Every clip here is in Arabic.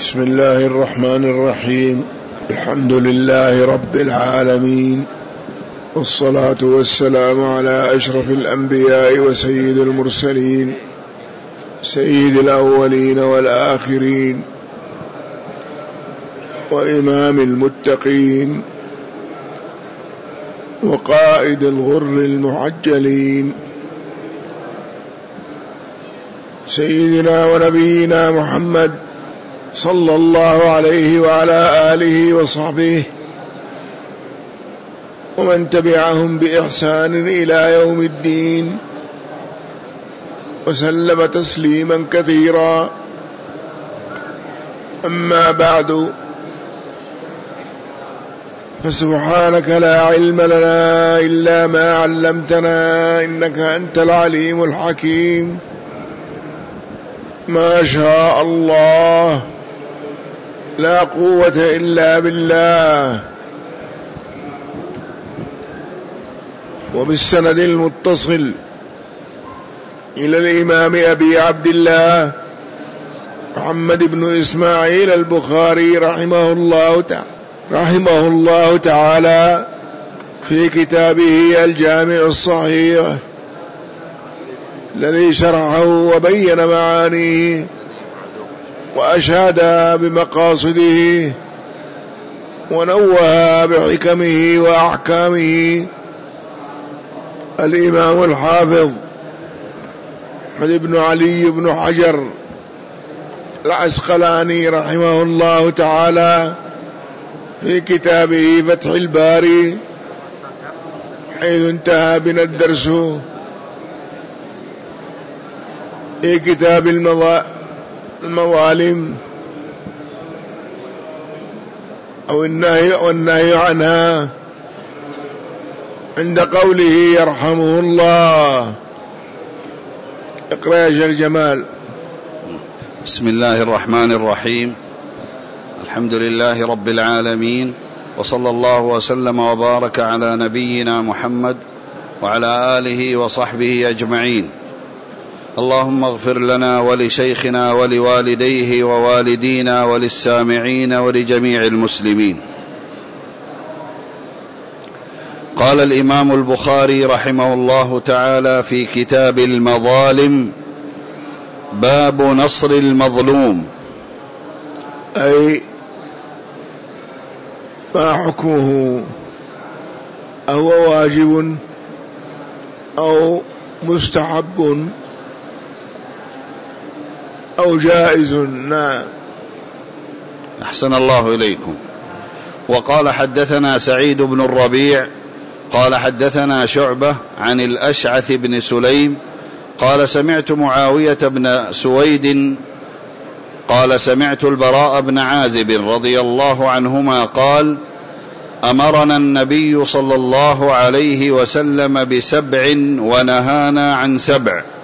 بسم الله الرحمن الرحيم. الحمد لله رب العالمين، والصلاة والسلام على أشرف الأنبياء وسيد المرسلين، سيد الأولين والآخرين، وإمام المتقين، وقائد الغر المحجلين، سيدنا ونبينا محمد صلى الله عليه وعلى آله وصحبه ومن تبعهم بإحسان إلى يوم الدين، وسلم تسليما كثيرا. أما بعد، فسبحانك لا علم لنا إلا ما علمتنا، إنك أنت العليم الحكيم. ما شاء الله، لا قوة إلا بالله. وبالسند المتصل إلى الإمام أبي عبد الله محمد بن إسماعيل البخاري رحمه الله تعالى في كتابه الجامع الصحيح الذي شرحه وبين معانيه وأشاد بمقاصده ونوه بحكمه وأحكامه، الإمام الحافظ أحمد بن علي بن حجر العسقلاني رحمه الله تعالى في كتابه فتح الباري، حيث انتهى بنا الدرس في كتاب المظالم أو النهي عنها، عند قوله يرحمه الله. اقرأ يا شيخ جمال. بسم الله الرحمن الرحيم. الحمد لله رب العالمين، وصلى الله وسلم وبارك على نبينا محمد وعلى آله وصحبه أجمعين. اللهم اغفر لنا ولشيخنا ولوالديه ووالدينا وللسامعين ولجميع المسلمين. قال الإمام البخاري رحمه الله تعالى في كتاب المظالم: باب نصر المظلوم. أي ما حكمه، أهو واجب أو مستحب أو جائز؟ نعم. أحسن الله إليكم. وقال حدثنا سعيد بن الربيع قال حدثنا شعبة عن الأشعث بن سليم قال سمعت معاوية بن سويد قال سمعت البراء بن عازب رضي الله عنهما قال: أمرنا النبي صلى الله عليه وسلم ب7 ونهانا عن 7،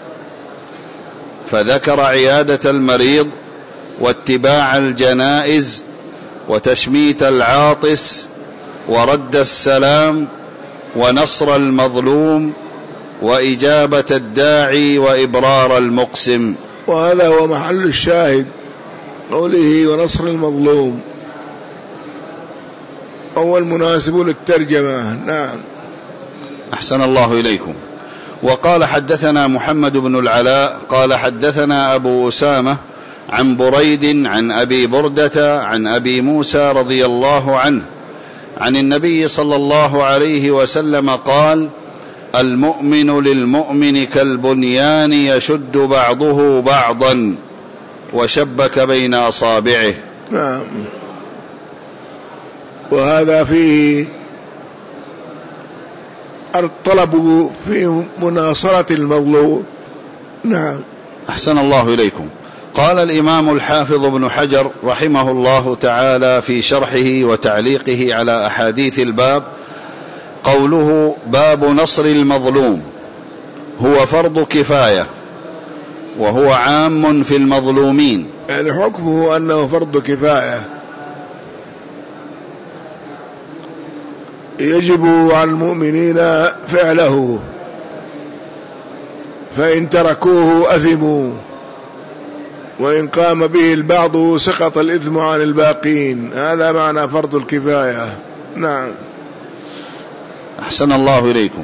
فذكر عيادة المريض واتباع الجنائز وتشميت العاطس ورد السلام ونصر المظلوم وإجابة الداعي وإبرار المقسم. وهذا هو محل الشاهد، قوله ونصر المظلوم هو المناسب للترجمة. نعم. أحسن الله إليكم. وقال حدثنا محمد بن العلاء قال حدثنا أبو أسامة عن بريد عن أبي بردة عن أبي موسى رضي الله عنه عن النبي صلى الله عليه وسلم قال: المؤمن للمؤمن كالبنيان يشد بعضه بعضا وشبك بين أصابعه. نعم. وهذا فيه الطلب في مناصرة المظلوم. نعم. أحسن الله إليكم. قال الإمام الحافظ ابن حجر رحمه الله تعالى في شرحه وتعليقه على أحاديث الباب: قوله باب نصر المظلوم هو فرض كفاية، وهو عام في المظلومين. يعني حكمه أنه فرض كفاية، يجب على المؤمنين فعله، فإن تركوه أثموا. وإن قام به البعض سقط الإثم عن الباقين. هذا معنى فرض الكفاية. نعم. أحسن الله إليكم.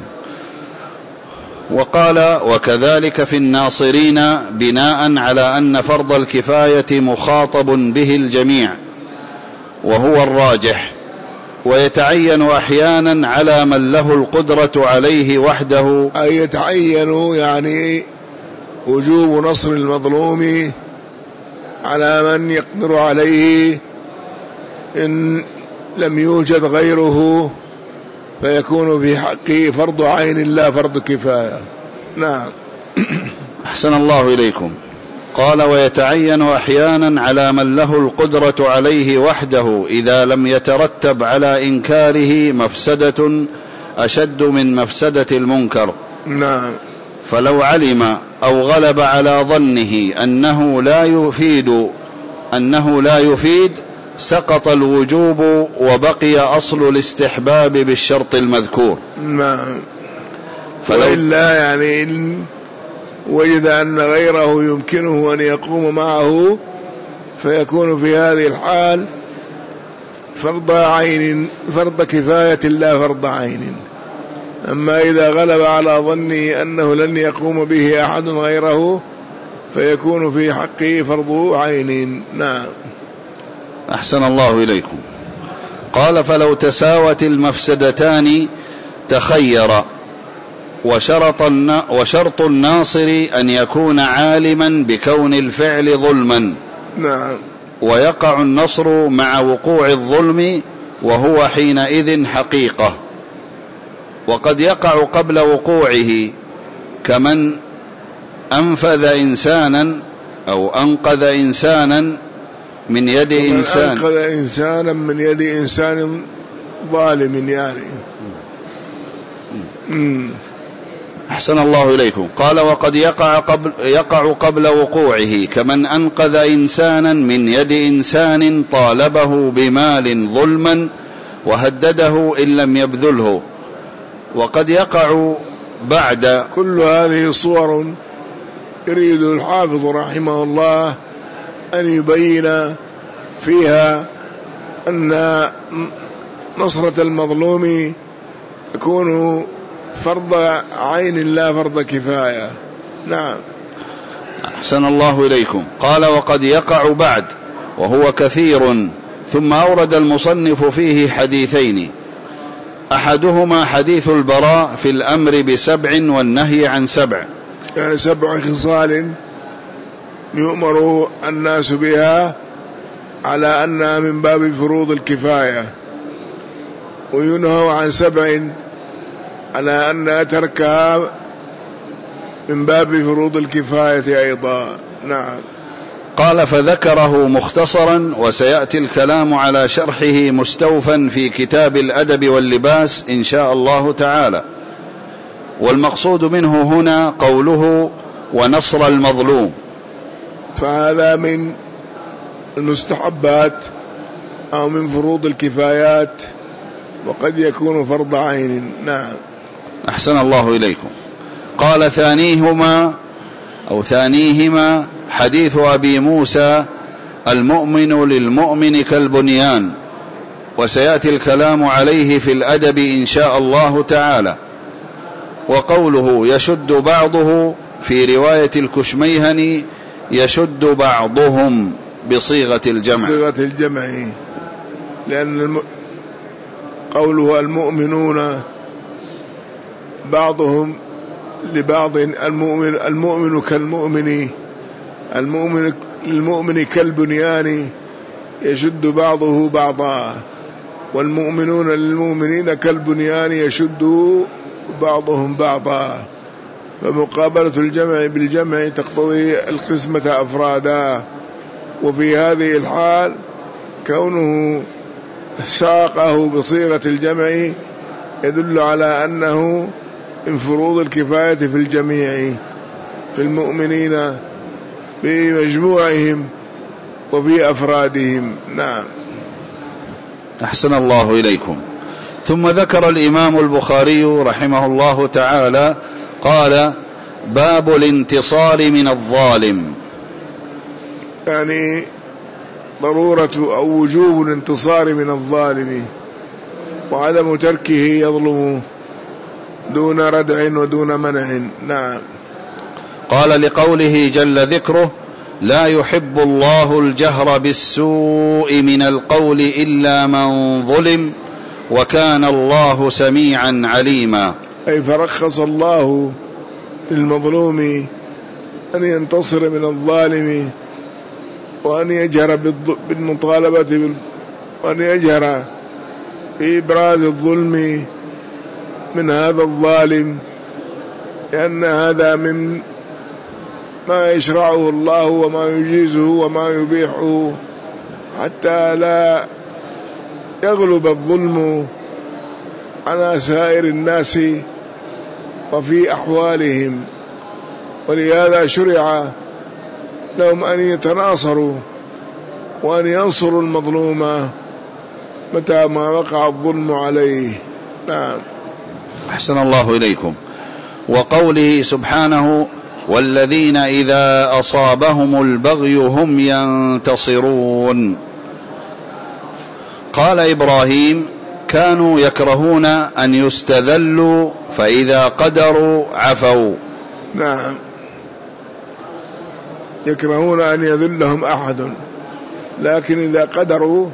وقال: وكذلك في الناصرين، بناء على أن فرض الكفاية مخاطب به الجميع وهو الراجح، ويتعين أحيانا على من له القدرة عليه وحده. أي يتعين يعني وجوب نصر المظلوم على من يقدر عليه إن لم يوجد غيره، فيكون في حقه فرض عين لا فرض كفاية. نعم. أحسن الله إليكم. قال: ويتعين أحيانا على من له القدرة عليه وحده إذا لم يترتب على إنكاره مفسدة أشد من مفسدة المنكر. نعم. فلو علم أو غلب على ظنه أنه لا يفيد سقط الوجوب وبقي أصل الاستحباب بالشرط المذكور. نعم. وإلا يعني إن وجد أن غيره يمكنه أن يقوم معه فيكون في هذه الحال فرض كفاية لا فرض عين. أما إذا غلب على ظنه أنه لن يقوم به أحد غيره فيكون في حقه فرض عين. نعم. أحسن الله إليكم. قال: فلو تساوت المفسدتان تخير، وشرط الناصر أن يكون عالما بكون الفعل ظلما. نعم. ويقع النصر مع وقوع الظلم، وهو حينئذ حقيقة. وقد يقع قبل وقوعه، كمن أنفذ إنسانا أو أنقذ إنسانا من يد إنسان، أنقذ إنسانا من يد إنسان ظالم يعني. أحسن الله إليكم. قال: وقد يقع قبل وقوعه، كمن أنقذ إنسانا من يد إنسان طالبه بمال ظلما وهدده إن لم يبذله. وقد يقع بعد. كل هذه صور يريد الحافظ رحمه الله أن يبين فيها أن نصرة المظلوم تكون فرض عين لا فرض كفاية. نعم. أحسن الله إليكم. قال: وقد يقع بعد، وهو كثير. ثم أورد المصنف فيه حديثين، أحدهما حديث البراء في الأمر ب7 والنهي عن 7، يعني 7 خصال يؤمر الناس بها على أنها من باب فروض الكفاية، وينهوا عن 7 على أن تركها من باب فروض الكفاية أيضا. نعم. قال: فذكره مختصرا، وسيأتي الكلام على شرحه مستوفا في كتاب الأدب واللباس إن شاء الله تعالى. والمقصود منه هنا قوله: ونصر المظلوم. فهذا من المستحبات أو من فروض الكفايات، وقد يكون فرض عين. نعم. أحسن الله إليكم. قال: ثانيهما حديث أبي موسى: المؤمن للمؤمن كالبنيان، وسيأتي الكلام عليه في الأدب إن شاء الله تعالى. وقوله يشد بعضه في رواية الكشميهني يشد بعضهم بصيغة الجمع. بصيغة الجمع، لأن قوله المؤمنون بعضهم لبعض، المؤمن كالمؤمن، المؤمن للمؤمن كالبنيان يشد بعضه بعضا، والمؤمنون للمؤمنين كالبنيان يشد بعضهم بعضا. فمقابلة الجمع بالجمع تقتضي القسمة أفرادا، وفي هذه الحال كونه ساقه بصيغة الجمع يدل على أنه من فروض الكفاية في الجميع، في المؤمنين بمجموعهم وفي أفرادهم. نعم. أحسن الله إليكم. ثم ذكر الإمام البخاري رحمه الله تعالى قال: باب الانتصار من الظالم. يعني ضرورة أو وجوب الانتصار من الظالم وعدم تركه يظلم دون ردع ودون منع. نعم. قال لقوله جل ذكره: لا يحب الله الجهر بالسوء من القول إلا من ظلم وكان الله سميعا عليما. أي فرخص الله للمظلوم أن ينتصر من الظالم وأن يجهر بالمطالبة وأن يجهر بإبراز الظلم من هذا الظالم، لأن هذا من ما يشرعه الله وما يجيزه وما يبيحه، حتى لا يغلب الظلم على سائر الناس وفي أحوالهم. ولهذا شرع لهم أن يتناصروا وأن ينصروا المظلوم متى ما وقع الظلم عليه. نعم. أحسن الله إليكم. وقوله سبحانه: والذين إذا أصابهم البغي هم ينتصرون. قال إبراهيم: كانوا يكرهون أن يستذلوا فإذا قدروا عفوا. نعم، يكرهون أن يذلهم أحد، لكن إذا قدروا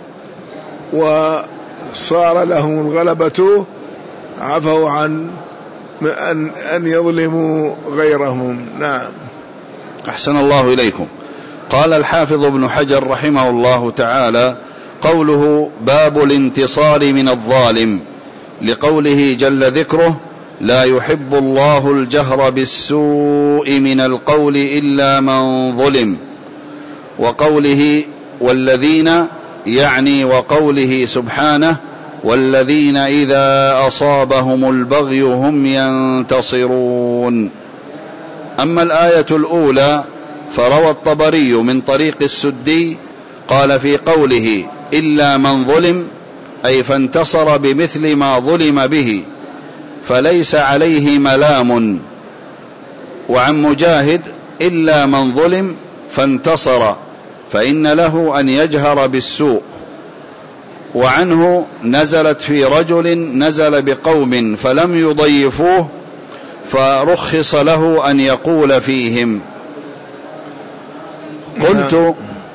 وصار لهم الغلبة عفوا عن أن يظلموا غيرهم. نعم. أحسن الله إليكم. قال الحافظ ابن حجر رحمه الله تعالى: قوله باب الانتصار من الظالم، لقوله جل ذكره: لا يحب الله الجهر بالسوء من القول إلا من ظلم. وقوله والذين، يعني وقوله سبحانه: والذين إذا أصابهم البغي هم ينتصرون. أما الآية الأولى فروى الطبري من طريق السدي قال في قوله إلا من ظلم، أي فانتصر بمثل ما ظلم به فليس عليه ملام. وعن مجاهد إلا من ظلم فانتصر فإن له أن يجهر بالسوء. وعنه نزلت في رجل نزل بقوم فلم يضيفوه فرخص له أن يقول فيهم. قلت،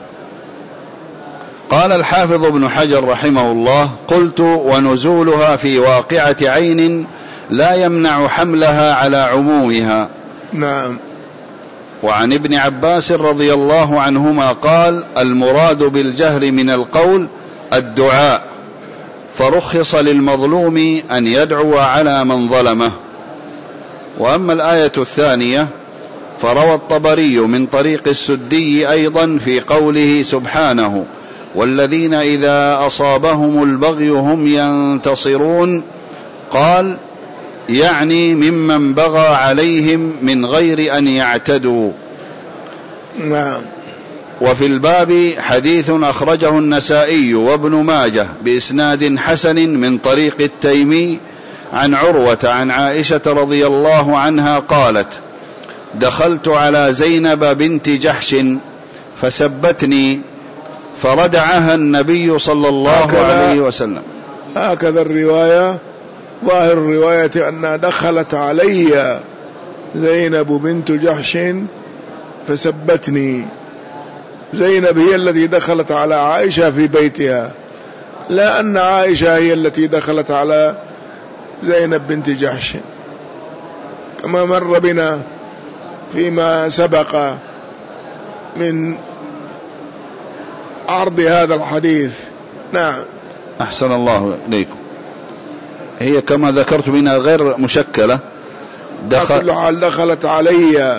قال الحافظ ابن حجر رحمه الله: قلت ونزولها في واقعة عين لا يمنع حملها على عمومها. نعم. وعن ابن عباس رضي الله عنهما قال: المراد بالجهر من القول الدعاء، فرخص للمظلوم أن يدعو على من ظلمه. وأما الآية الثانية فروى الطبري من طريق السدي أيضا في قوله سبحانه: والذين إذا أصابهم البغي هم ينتصرون، قال: يعني ممن بغى عليهم من غير أن يعتدوا. نعم. وفي الباب حديث أخرجه النسائي وابن ماجه بإسناد حسن من طريق التيمي عن عروة عن عائشة رضي الله عنها قالت: دخلت على زينب بنت جحش فسبتني فردعها النبي صلى الله عليه وسلم. هكذا الرواية، ظاهر الرواية أنها دخلت علي زينب بنت جحش فسبتني. زينب هي التي دخلت على عائشة في بيتها، لا أن عائشة هي التي دخلت على زينب بنت جحش، كما مر بنا فيما سبق من عرض هذا الحديث. نعم. أحسن الله إليكم. هي كما ذكرت منها غير مشكلة. كل حال دخلت علي.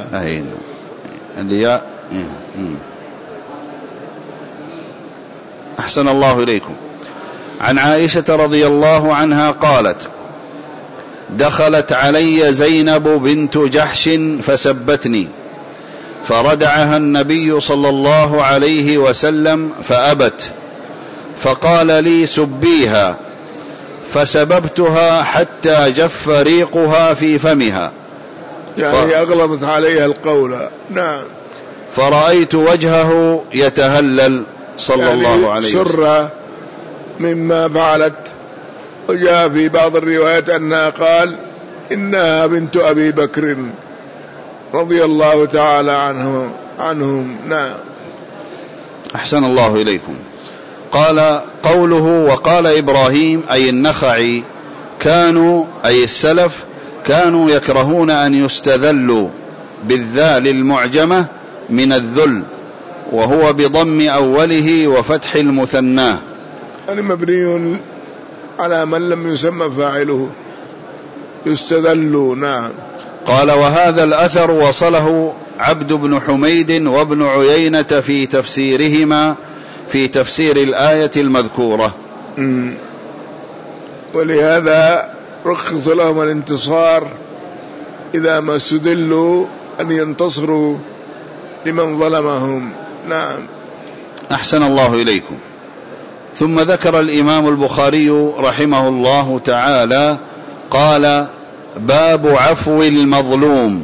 أحسن الله إليكم. عن عائشة رضي الله عنها قالت: دخلت علي زينب بنت جحش فسبتني فردعها النبي صلى الله عليه وسلم فأبت، فقال لي: سبيها، فسببتها حتى جف ريقها في فمها، يعني أغلظت عليها القول. نعم. فرأيت وجهه يتهلل صلى الله عليه وسلم، سر مما فعلت. وجاء في بعض الروايات أنها قال إنها بنت أبي بكر رضي الله تعالى عنهم. نعم. أحسن الله إليكم. قال قوله وقال إبراهيم أي النخعي كانوا أي السلف كانوا يكرهون أن يستذلوا بالذال المعجمة من الذل، وهو بضم أوله وفتح المثناه، يعني مبني على من لم يسمى فاعله، يستذلوا. نعم. قال وهذا الأثر وصله عبد بن حميد وابن عيينة في تفسيرهما في تفسير الآية المذكورة. ولهذا رخص لهم الانتصار إذا ما استدلوا أن ينتصروا لمن ظلمهم. نعم. أحسن الله إليكم. ثم ذكر الإمام البخاري رحمه الله تعالى قال باب عفو المظلوم.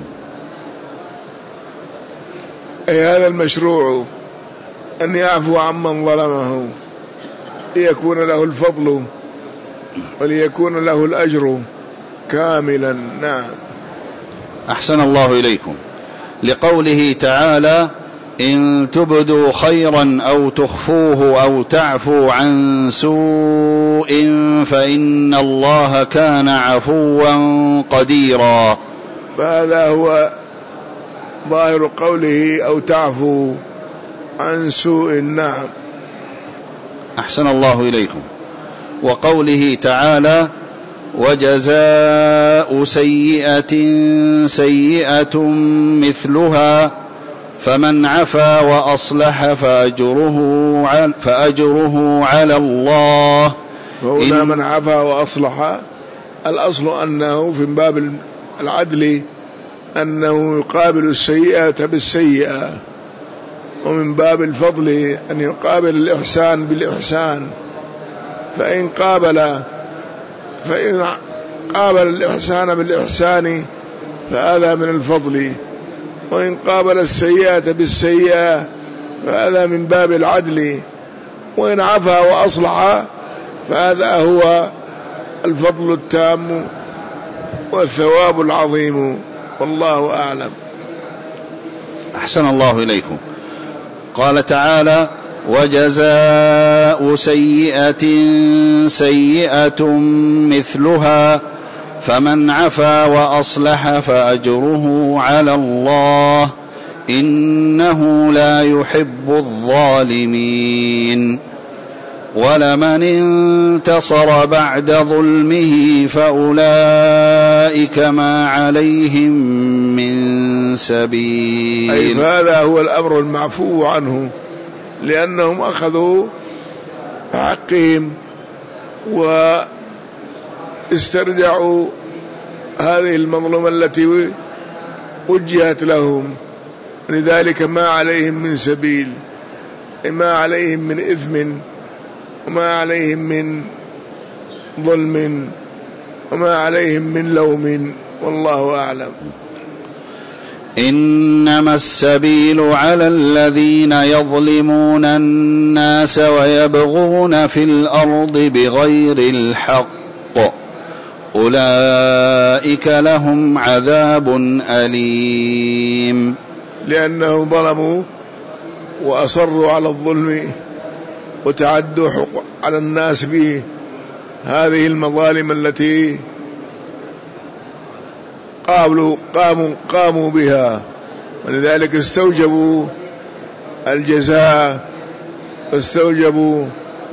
أي هذا المشروع أن يعفو عمن ظلمه ليكون له الفضل وليكون له الأجر كاملا. نعم. أحسن الله إليكم. لقوله تعالى إن تبدوا خيرا أو تخفوه أو تعفو عن سوء فإن الله كان عفوا قديرا. فهذا هو ظاهر قوله أو تعفو عن سوء. نعم. أحسن الله إليكم. وقوله تعالى وجزاء سيئة سيئة مثلها فمن عفا وأصلح فأجره على الله. وهنا من عفا وأصلح الأصل أنه في باب العدل أنه يقابل السيئة بالسيئة، ومن باب الفضل أن يقابل الإحسان بالإحسان. فإن قابل الإحسان بالإحسان فهذا من الفضل، وإن قابل السيئة بالسيئة فهذا من باب العدل، وإن عفا وأصلح فهذا هو الفضل التام والثواب العظيم، والله أعلم. أحسن الله إليكم. قال تعالى وجزاء سيئة سيئة مثلها فمن عفا وأصلح فأجره على الله إنه لا يحب الظالمين. ولمن انتصر بعد ظلمه فأولئك ما عليهم من سبيل. أي هذا هو الأمر المعفو عنه، لأنهم أخذوا حقهم واسترجعوا هذه المظلمة التي وجهت لهم، لذلك ما عليهم من سبيل، ما عليهم من إثم وما عليهم من ظلم وما عليهم من لوم، والله أعلم. إنما السبيل على الذين يظلمون الناس ويبغون في الأرض بغير الحق أولئك لهم عذاب أليم. لأنهم ظلموا وأصروا على الظلم وتعدوا حقوق على الناس بهذه المظالم التي قاموا بها، ولذلك استوجبوا الجزاء واستوجبوا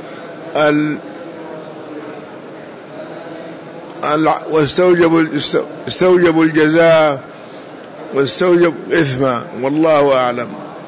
استوجبوا الجزاء واستوجبوا الإثم، والله أعلم.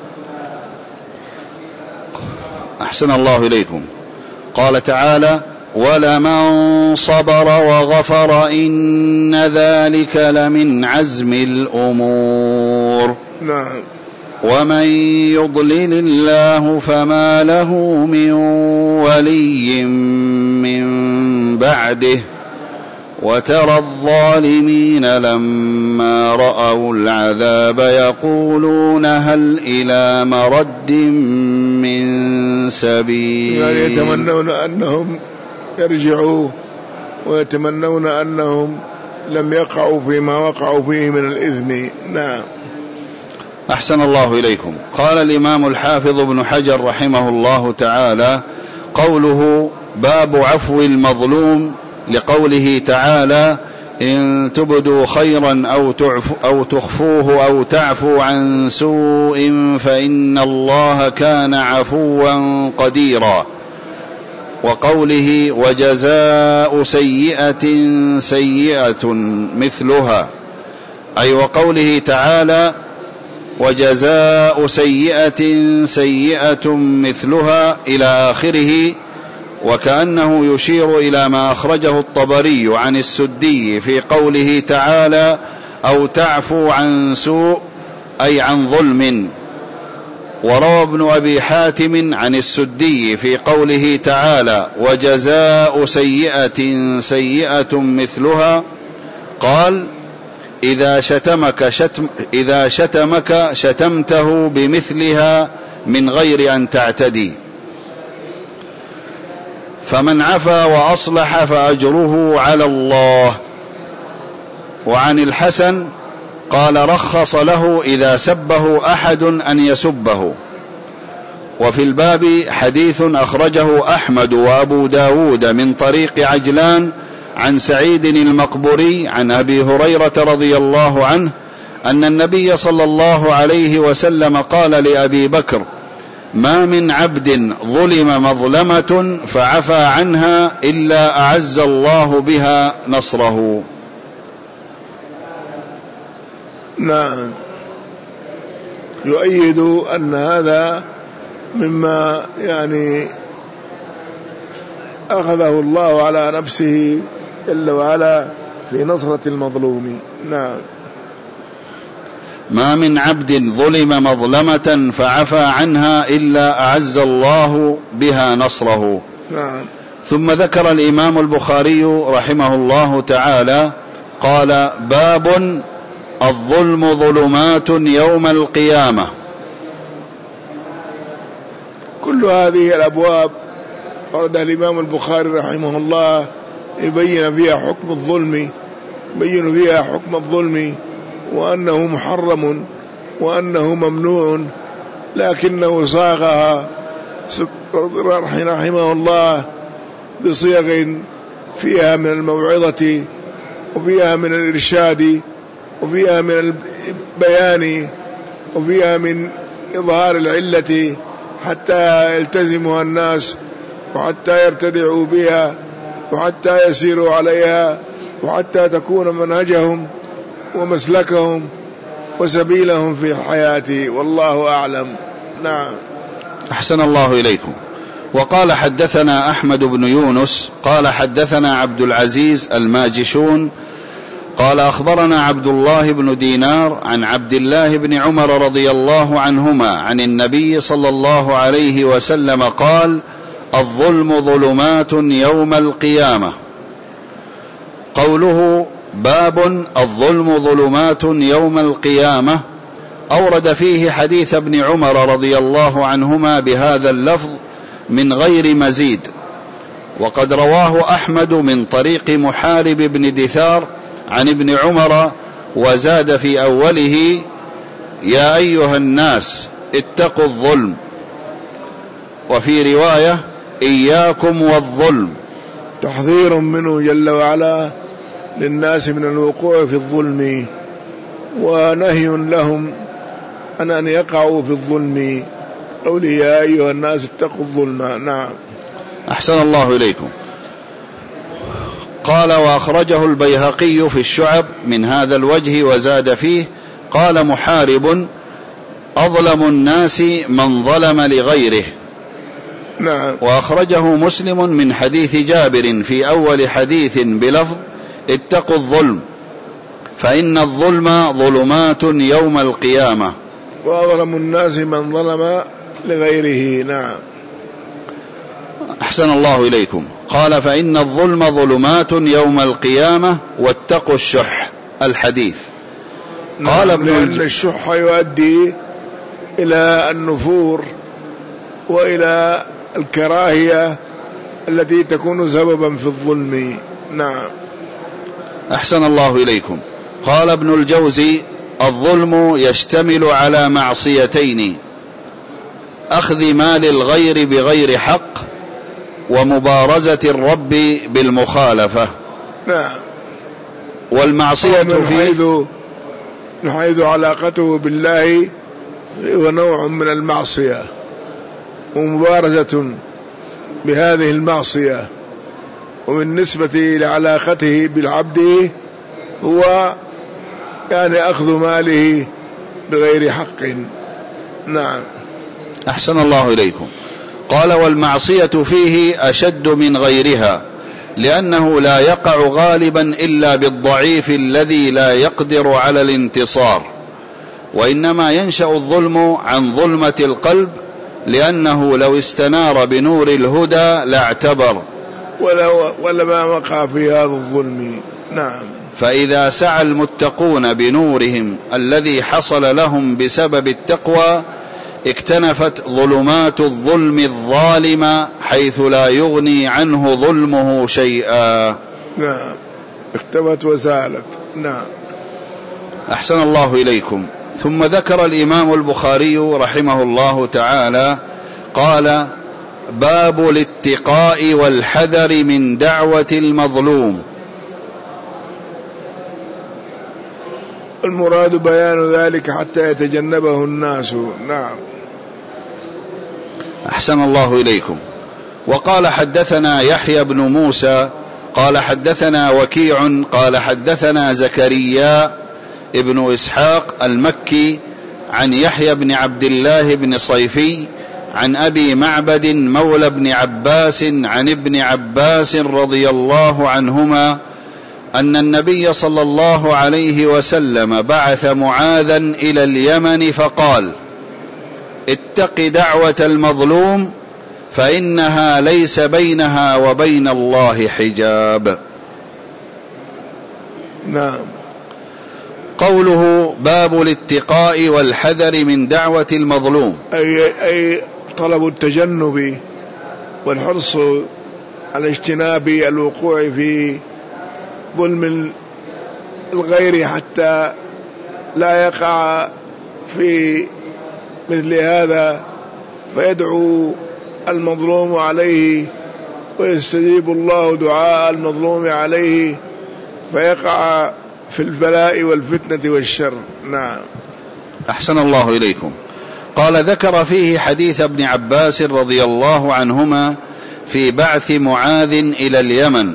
أحسن الله إليكم. قال تعالى ولمن صبر وغفر إن ذلك لمن عزم الأمور. نعم. ومن يضلل الله فما له من ولي من بعده وترى الظالمين لما رأوا العذاب يقولون هل إلى مرد من سبيل. يعني يتمنون أنهم يرجعوا ويتمنون أنهم لم يقعوا فيما وقعوا فيه من الإثم. نعم. أحسن الله إليكم. قال الإمام الحافظ ابن حجر رحمه الله تعالى: قوله باب عفو المظلوم، لقوله تعالى: إن تبدوا خيرا أو تخفوه أو تعفوا عن سوء فإن الله كان عفوا قديرا. وقوله وجزاء سيئة سيئة مثلها، أي وقوله تعالى وجزاء سيئة سيئة مثلها إلى آخره، وكأنه يشير إلى ما أخرجه الطبري عن السدي في قوله تعالى أو تعفو عن سوء أي عن ظلم. وروى ابن أبي حاتم عن السدي في قوله تعالى وجزاء سيئة سيئة مثلها قال إذا شتمك شتمته بمثلها من غير أن تعتدي. فمن عفا وأصلح فأجره على الله. وعن الحسن قال رخص له إذا سبه أحد أن يسبه. وفي الباب حديث أخرجه أحمد وأبو داود من طريق عجلان عن سعيد المقبري عن أبي هريرة رضي الله عنه أن النبي صلى الله عليه وسلم قال لأبي بكر: ما من عبد ظلم مظلمة فعفى عنها إلا أعز الله بها نصره. نعم. يؤيد أن هذا مما يعني أخذه الله على نفسه جل وعلا في نصرة المظلوم. نعم. ما من عبد ظلم مظلمة فعفى عنها إلا أعز الله بها نصره. نعم. ثم ذكر الإمام البخاري رحمه الله تعالى قال: باب الظلم ظلمات يوم القيامة. كل هذه الأبواب ورد الإمام البخاري رحمه الله يبين فيها حكم الظلم، يبين فيها حكم الظلم وأنه محرم وأنه ممنوع، لكنه صاغها رحمه الله بصيغ فيها من الموعظة وفيها من الإرشاد وفيها من البيان وفيها من إظهار العلة حتى يلتزمها الناس وحتى يرتدعوا بها وحتى يسيروا عليها وحتى تكون منهجهم ومسلكهم وسبيلهم في الحياة، والله أعلم. نعم. أحسن الله إليكم. وقال حدثنا أحمد بن يونس قال حدثنا عبد العزيز الماجشون قال أخبرنا عبد الله بن دينار عن عبد الله بن عمر رضي الله عنهما عن النبي صلى الله عليه وسلم قال: الظلم ظلمات يوم القيامة. قوله باب الظلم ظلمات يوم القيامة أورد فيه حديث ابن عمر رضي الله عنهما بهذا اللفظ من غير مزيد، وقد رواه أحمد من طريق محارب بن دثار عن ابن عمر وزاد في أوله: يا أيها الناس اتقوا الظلم، وفي رواية: إياكم والظلم، تحذير منه جل وعلا للناس من الوقوع في الظلم ونهي لهم عن أن يقعوا في الظلم. قوله يا أيها الناس اتقوا الظلم. نعم. أحسن الله إليكم. قال: وأخرجه البيهقي في الشعب من هذا الوجه وزاد فيه: قال محارب: أظلم الناس من ظلم لغيره. نعم. وأخرجه مسلم من حديث جابر في أول حديث بلفظ: اتقوا الظلم فإن الظلم ظلمات يوم القيامة. وأظلم الناس من ظلم لغيره. نعم. أحسن الله إليكم. قال فإن الظلم ظلمات يوم القيامة واتقوا الشح. الحديث. قال لأن الشح يؤدي إلى النفور وإلى الكراهية التي تكون سببا في الظلم. نعم. أحسن الله إليكم. قال ابن الجوزي الظلم يشتمل على معصيتين: أخذ مال الغير بغير حق، ومبارزة الرب بالمخالفة. نعم. والمعصية من حيث علاقته بالله هو نوع من المعصية ومبارزة بهذه المعصية، وبالنسبة لعلاقته بالعبد هو يعني أخذ ماله بغير حق. نعم. أحسن الله إليكم. قال والمعصية فيه أشد من غيرها، لأنه لا يقع غالبا إلا بالضعيف الذي لا يقدر على الانتصار، وإنما ينشأ الظلم عن ظلمة القلب، لأنه لو استنار بنور الهدى لاعتبر ولما وقع في هذا الظلم. نعم. فإذا سعى المتقون بنورهم الذي حصل لهم بسبب التقوى اكتنفت ظلمات الظلم الظالم حيث لا يغني عنه ظلمه شيئا. نعم. اختفت وزالت. نعم. أحسن الله إليكم. ثم ذكر الإمام البخاري رحمه الله تعالى قال باب الاتقاء والحذر من دعوة المظلوم. المراد بيان ذلك حتى يتجنبه الناس. نعم. أحسن الله إليكم. وقال حدثنا يحيى بن موسى قال حدثنا وكيع قال حدثنا زكريا ابن إسحاق المكي عن يحيى بن عبد الله بن صيفي عن أبي معبد مولى بن عباس عن ابن عباس رضي الله عنهما أن النبي صلى الله عليه وسلم بعث معاذا إلى اليمن فقال اتق دعوة المظلوم فإنها ليس بينها وبين الله حجاب. نعم. قوله باب الاتقاء والحذر من دعوة المظلوم أي طلب التجنب والحرص على اجتناب الوقوع في ظلم الغير حتى لا يقع في مثل هذا فيدعو المظلوم عليه ويستجيب الله دعاء المظلوم عليه فيقع في البلاء والفتنة والشر. نعم. أحسن الله إليكم. قال ذكر فيه حديث ابن عباس رضي الله عنهما في بعث معاذ إلى اليمن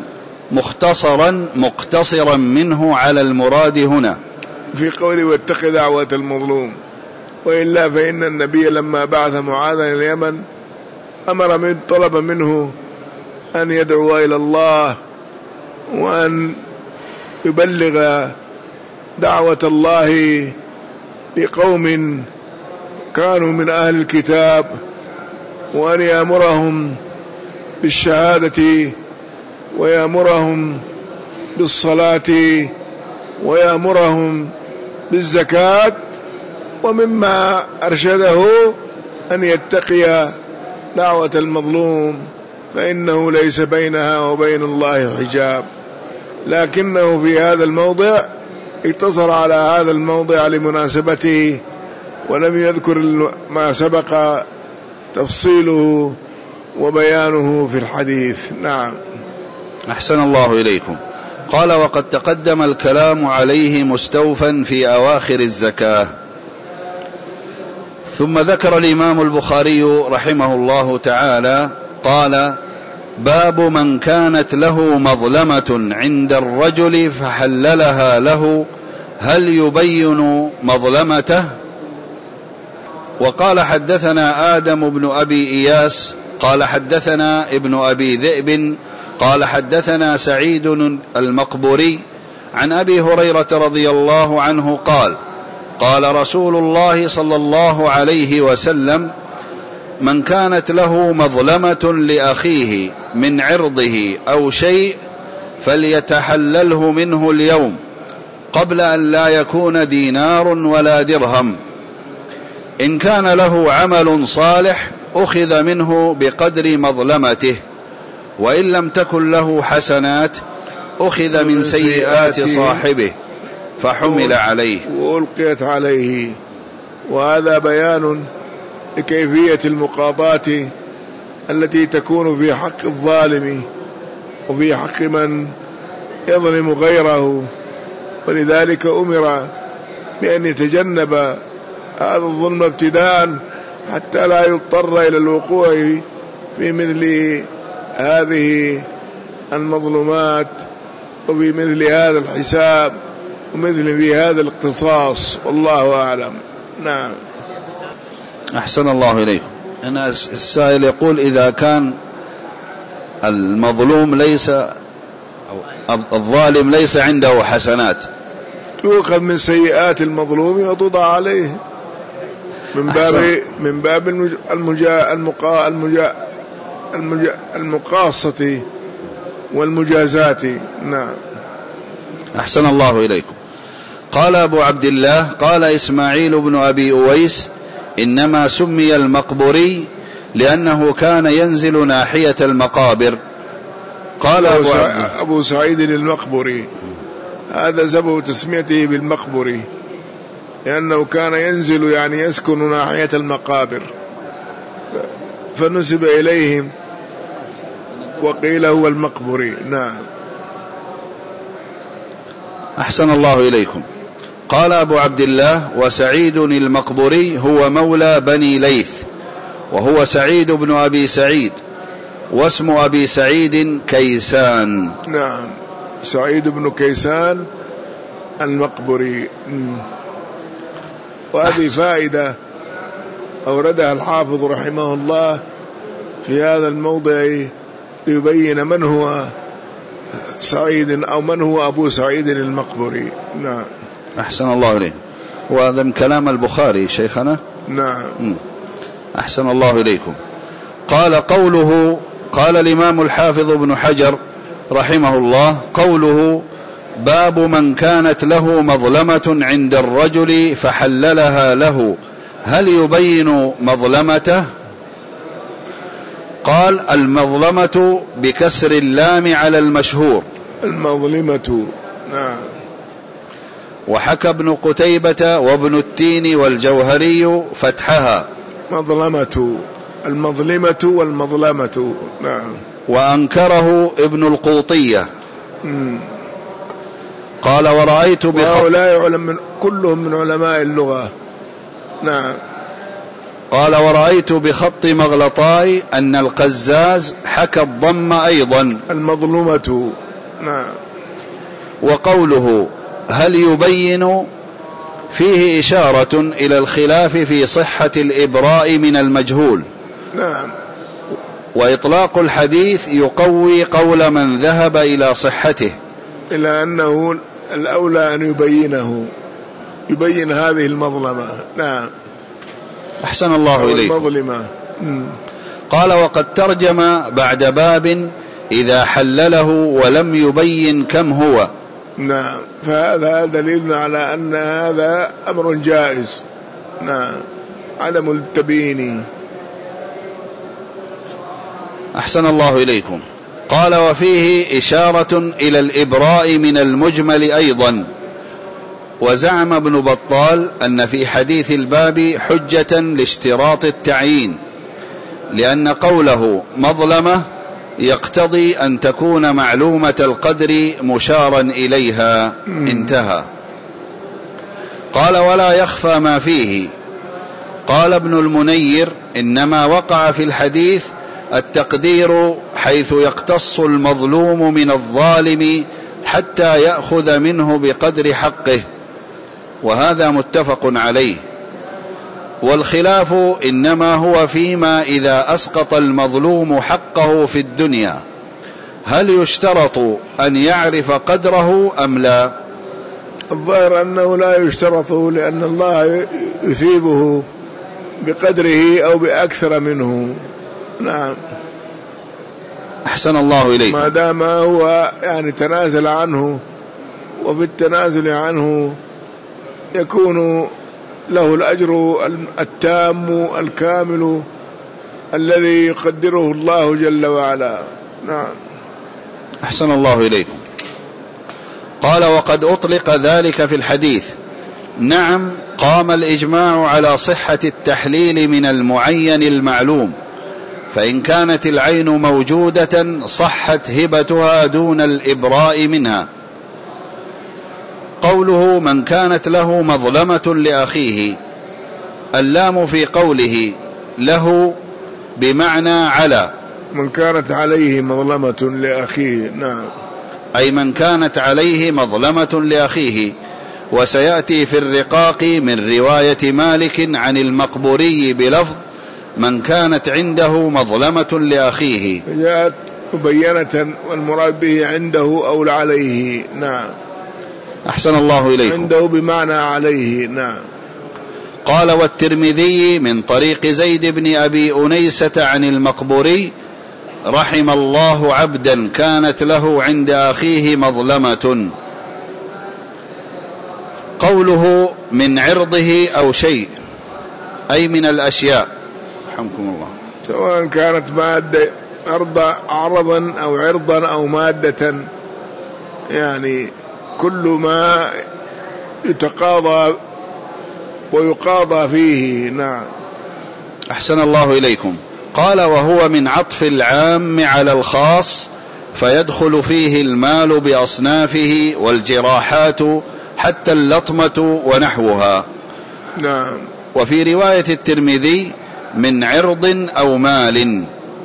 مقتصرا منه على المراد هنا في قوله واتق دعوة المظلوم، وإلا فإن النبي لما بعث معاذ إلى اليمن طلب منه أن يدعو إلى الله وأن يبلغ دعوة الله لقوم كانوا من أهل الكتاب، وأن يأمرهم بالشهادة ويأمرهم بالصلاة ويأمرهم بالزكاة، ومما أرشده أن يتقي دعوة المظلوم فإنه ليس بينها وبين الله حجاب. لكنه في هذا الموضع اقتصر على هذا الموضع لمناسبته ولم يذكر ما سبق تفصيله وبيانه في الحديث. نعم. أحسن الله إليكم. قال وقد تقدم الكلام عليه مستوفا في أواخر الزكاة. ثم ذكر الإمام البخاري رحمه الله تعالى قال باب من كانت له مظلمة عند الرجل فحللها له هل يبين مظلمته؟ وقال حدثنا آدم بن أبي إياس قال حدثنا ابن أبي ذئب قال حدثنا سعيد المقبوري عن أبي هريرة رضي الله عنه قال قال رسول الله صلى الله عليه وسلم من كانت له مظلمة لأخيه من عرضه أو شيء فليتحلله منه اليوم قبل أن لا يكون دينار ولا درهم. إن كان له عمل صالح أخذ منه بقدر مظلمته، وإن لم تكن له حسنات أخذ من سيئات صاحبه فحمل عليه وألقيت عليه. وهذا بيان لكيفية المقاضاة التي تكون في حق الظالم وفي حق من يظلم غيره، ولذلك أمر بأن يتجنب هذا الظلم ابتداء حتى لا يضطر إلى الوقوع في مثل هذه المظلومات وفي مثل هذا الحساب ومثل في هذا الاقتصاص، والله أعلم. نعم. أحسن الله إليكم. أنا السائل يقول إذا كان المظلوم ليس الظالم ليس عنده حسنات تؤخذ من سيئات المظلوم وتوضع عليه من باب المقاصة والمجازات. نعم. أحسن الله إليكم. قال أبو عبد الله قال إسماعيل بن أبي أويس إنما سمي المقبري لأنه كان ينزل ناحية المقابر. قال أبو سعيد المقبري هذا سبب تسميته بالمقبري، لأنه كان ينزل يعني يسكن ناحية المقابر فنسب إليهم وقيل هو المقبري. نعم. أحسن الله إليكم. قال أبو عبد الله وسعيد المقبري هو مولى بني ليث، وهو سعيد بن أبي سعيد، واسم أبي سعيد كيسان. نعم، سعيد بن كيسان المقبري. وهذه فائدة أوردها الحافظ رحمه الله في هذا الموضع ليبين من هو سعيد أو من هو أبو سعيد المقبري. نعم. أحسن الله إليه. وهذا من كلام البخاري شيخنا. نعم. أحسن الله إليكم. قال الإمام الحافظ ابن حجر رحمه الله قوله باب من كانت له مظلمة عند الرجل فحللها له، هل يبين مظلمته؟ قال المظلمة بكسر اللام على المشهور المظلمة. نعم. وحكى ابن قتيبة وابن التين والجوهري فتحها مظلمة، المظلمة والمظلمة. نعم. وأنكره ابن القوطية. قال ورأيت وهؤلاء علم كلهم من علماء اللغة. نعم. قال ورأيت بخط مغلطاي أن القزاز حكى الضم أيضا المظلومة. نعم. وقوله هل يبين فيه إشارة إلى الخلاف في صحة الإبراء من المجهول. نعم. وإطلاق الحديث يقوي قول من ذهب إلى صحته، إلى أنه الأولى أن يبين هذه المظلمة. نعم. أحسن الله إليكم. المظلمة. قال وقد ترجم بعد باب إذا حلله ولم يبين كم هو. نعم. فهذا دليل على أن هذا أمر جائز. نعم. عدم التبيين. أحسن الله إليكم. قال وفيه إشارة إلى الإبراء من المجمل أيضا. وزعم ابن بطال أن في حديث الباب حجة لاشتراط التعيين، لأن قوله مظلمة يقتضي أن تكون معلومة القدر مشارا إليها. انتهى. قال ولا يخفى ما فيه. قال ابن المنير إنما وقع في الحديث التقدير حيث يقتص المظلوم من الظالم حتى يأخذ منه بقدر حقه، وهذا متفق عليه. والخلاف إنما هو فيما إذا أسقط المظلوم حقه في الدنيا هل يشترط أن يعرف قدره أم لا؟ الظاهر أنه لا يشترط، لأن الله يثيبه بقدره أو بأكثر منه. نعم. أحسن الله إليك. ما دام هو يعني تنازل عنه، وفي التنازل عنه يكون له الأجر التام الكامل الذي يقدره الله جل وعلا. نعم. أحسن الله إليكم. قال: وقد أطلق ذلك في الحديث. نعم، قام الإجماع على صحة التحليل من المعين المعلوم، فإن كانت العين موجودة صحت هبتها دون الإبراء منها. قوله: من كانت له مظلمة لأخيه، اللام في قوله له بمعنى على. من كانت عليه مظلمة لأخيه. نعم. أي من كانت عليه مظلمة لأخيه. وسيأتي في الرقاق من رواية مالك عن المقبوري بلفظ: من كانت عنده مظلمة لأخيه. جاءت مبينة والمراد به عنده أو عليه. نعم. أحسن الله إليكم. عنده بمعنى عليه. نعم. قال: والترمذي من طريق زيد بن أبي أنيسة عن المقبوري: رحم الله عبدا كانت له عند أخيه مظلمة. قوله: من عرضه أو شيء، أي من الأشياء. رحمكم الله. سواء كانت مادة عرضا أو عرضا أو مادة، يعني كل ما يتقاضى ويقاضى فيه. نعم. أحسن الله إليكم. قال: وهو من عطف العام على الخاص، فيدخل فيه المال بأصنافه والجراحات حتى اللطمة ونحوها. نعم. وفي رواية الترمذي: من عرض أو مال.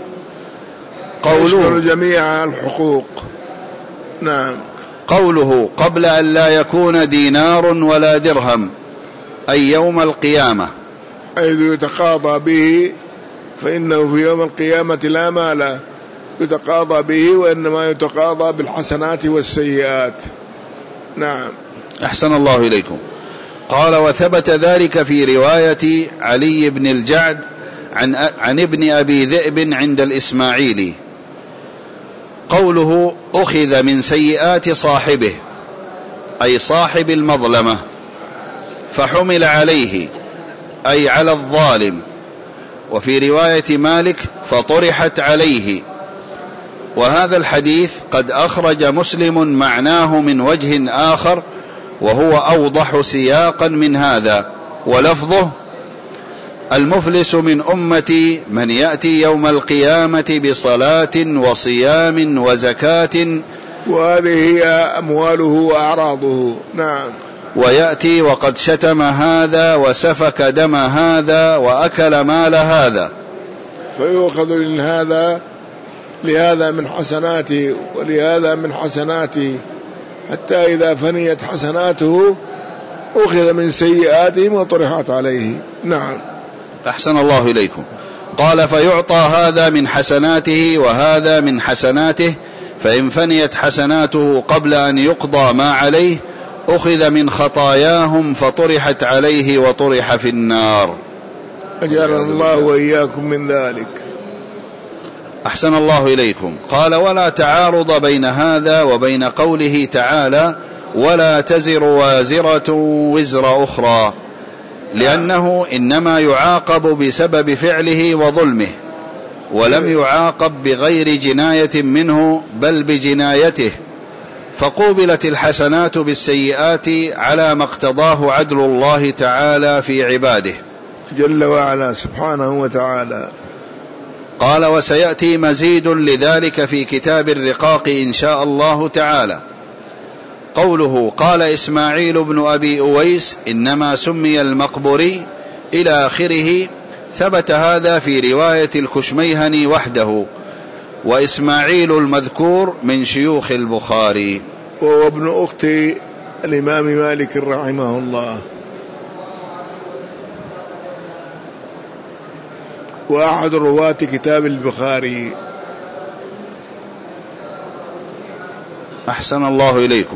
قوله جميع الحقوق. نعم. قوله: قبل أن لا يكون دينار ولا درهم، أي يوم القيامة، حيث يتقاضى به، فإنه في يوم القيامة لا مال يتقاضى به، وإنما يتقاضى بالحسنات والسيئات. نعم. أحسن الله إليكم. قال: وثبت ذلك في رواية علي بن الجعد عن ابن أبي ذئب عند الإسماعيلي. قوله: أخذ من سيئات صاحبه، أي صاحب المظلمة، فحمل عليه، أي على الظالم. وفي رواية مالك: فطرحت عليه. وهذا الحديث قد أخرج مسلم معناه من وجه آخر، وهو أوضح سياقا من هذا، ولفظه: المفلس من أمتي من يأتي يوم القيامة بصلاة وصيام وزكاة، وهذه هي أمواله وأعراضه. نعم. ويأتي وقد شتم هذا وسفك دم هذا وأكل مال هذا، فيؤخذ لهذا من حسناته ولهذا من حسناته، حتى إذا فنيت حسناته أخذ من سيئاتهم وطرحت عليه. نعم. أحسن الله إليكم. قال: فيعطى هذا من حسناته وهذا من حسناته، فإن فنيت حسناته قبل أن يقضى ما عليه أخذ من خطاياهم فطرحت عليه وطرح في النار. أجعلنا الله وإياكم من ذلك. أحسن الله إليكم. قال: ولا تعارض بين هذا وبين قوله تعالى: ولا تزر وازرة وزر أخرى، لأنه إنما يعاقب بسبب فعله وظلمه، ولم يعاقب بغير جناية منه بل بجنايته، فقوبلت الحسنات بالسيئات على ما اقتضاه عدل الله تعالى في عباده جل وعلا سبحانه وتعالى. قال: وسيأتي مزيد لذلك في كتاب الرقاق إن شاء الله تعالى. قوله: قال إسماعيل بن أبي أويس إنما سمي المقبوري إلى آخره، ثبت هذا في رواية الكشميهني وحده، وإسماعيل المذكور من شيوخ البخاري، وهو ابن أخت الإمام مالك رحمه الله، وأحد رواة كتاب البخاري. أحسن الله إليكم.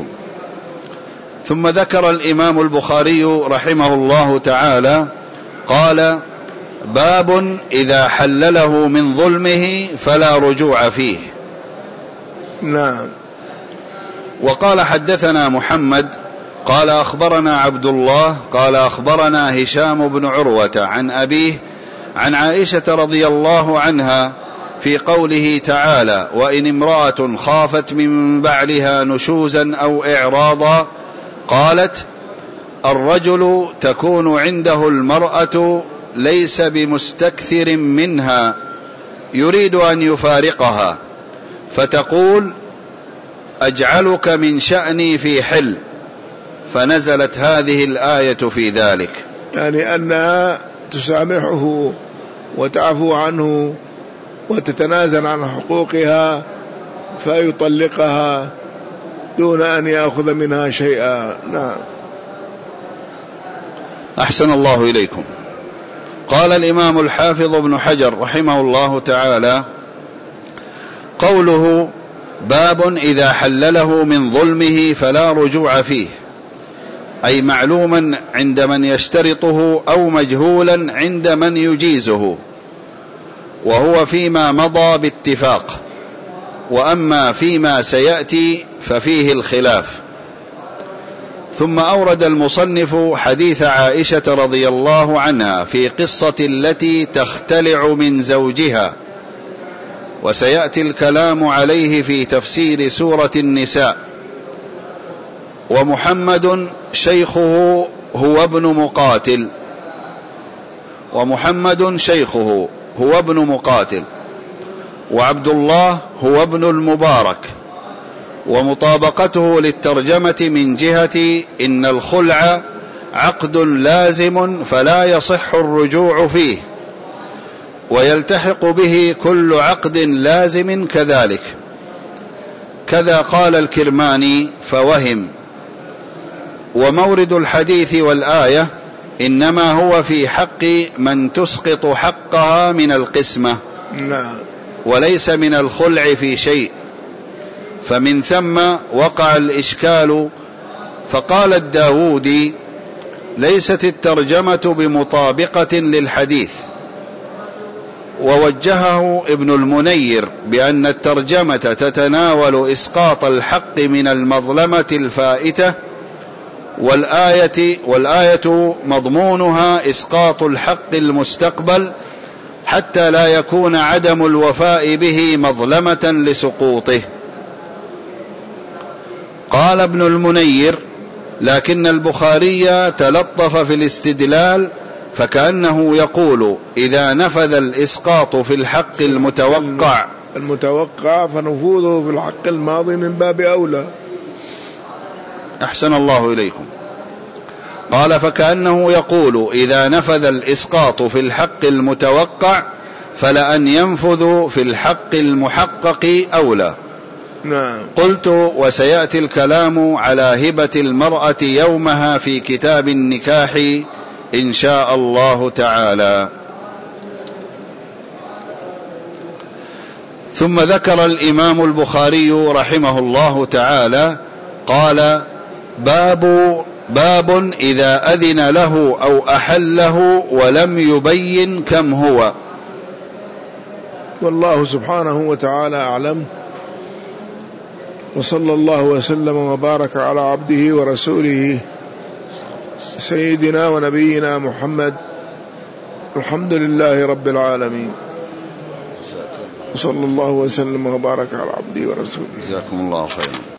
ثم ذكر الإمام البخاري رحمه الله تعالى قال: باب إذا حلله من ظلمه فلا رجوع فيه. نعم. وقال حدثنا محمد قال أخبرنا عبد الله قال أخبرنا هشام بن عروة عن أبيه عن عائشة رضي الله عنها في قوله تعالى: وإن امرأة خافت من بعلها نشوزا أو إعراضا قالت: الرجل تكون عنده المرأة ليس بمستكثر منها يريد أن يفارقها فتقول: أجعلك من شأني في حل، فنزلت هذه الآية في ذلك. يعني أنها تسامحه وتعفو عنه وتتنازل عن حقوقها فيطلقها دون أن يأخذ منها شيئا. نعم. أحسن الله إليكم. قال الإمام الحافظ ابن حجر رحمه الله تعالى: قوله باب إذا حلله من ظلمه فلا رجوع فيه، أي معلوما عند من يشترطه أو مجهولا عند من يجيزه، وهو فيما مضى باتفاق، وأما فيما سيأتي ففيه الخلاف. ثم أورد المصنف حديث عائشة رضي الله عنها في قصة التي تختلع من زوجها، وسيأتي الكلام عليه في تفسير سورة النساء. ومحمد شيخه هو ابن مقاتل، وعبد الله هو ابن المبارك. ومطابقته للترجمة من جهة إن الخلع عقد لازم فلا يصح الرجوع فيه، ويلتحق به كل عقد لازم كذلك. كذا قال الكرماني فوهم. ومورد الحديث والآية إنما هو في حق من تسقط حقها من القسمة، وليس من الخلع في شيء، فمن ثم وقع الإشكال. فقال الداودي: ليست الترجمة بمطابقة للحديث. ووجهه ابن المنير بأن الترجمة تتناول إسقاط الحق من المظلمة الفائتة، والآية مضمونها إسقاط الحق المستقبل، حتى لا يكون عدم الوفاء به مظلمة لسقوطه. قال ابن المنير: لكن البخاري تلطف في الاستدلال، فكأنه يقول: إذا نفذ الإسقاط في الحق المتوقع فنفوذه في الحق الماضي من باب أولى. أحسن الله إليكم. قال: فكأنه يقول: إذا نفذ الإسقاط في الحق المتوقع فلأن ينفذ في الحق المحقق أولى. نعم. قلت: وسيأتي الكلام على هبة المرأة يومها في كتاب النكاح إن شاء الله تعالى. ثم ذكر الإمام البخاري رحمه الله تعالى قال: باب إذا أذن له أو أحله ولم يبين كم هو. والله سبحانه وتعالى أعلم، وصلى الله وسلم وبارك على عبده ورسوله سيدنا ونبينا محمد. الحمد لله رب العالمين، وصلى الله وسلم وبارك على عبده ورسوله. جزاكم الله خيرا.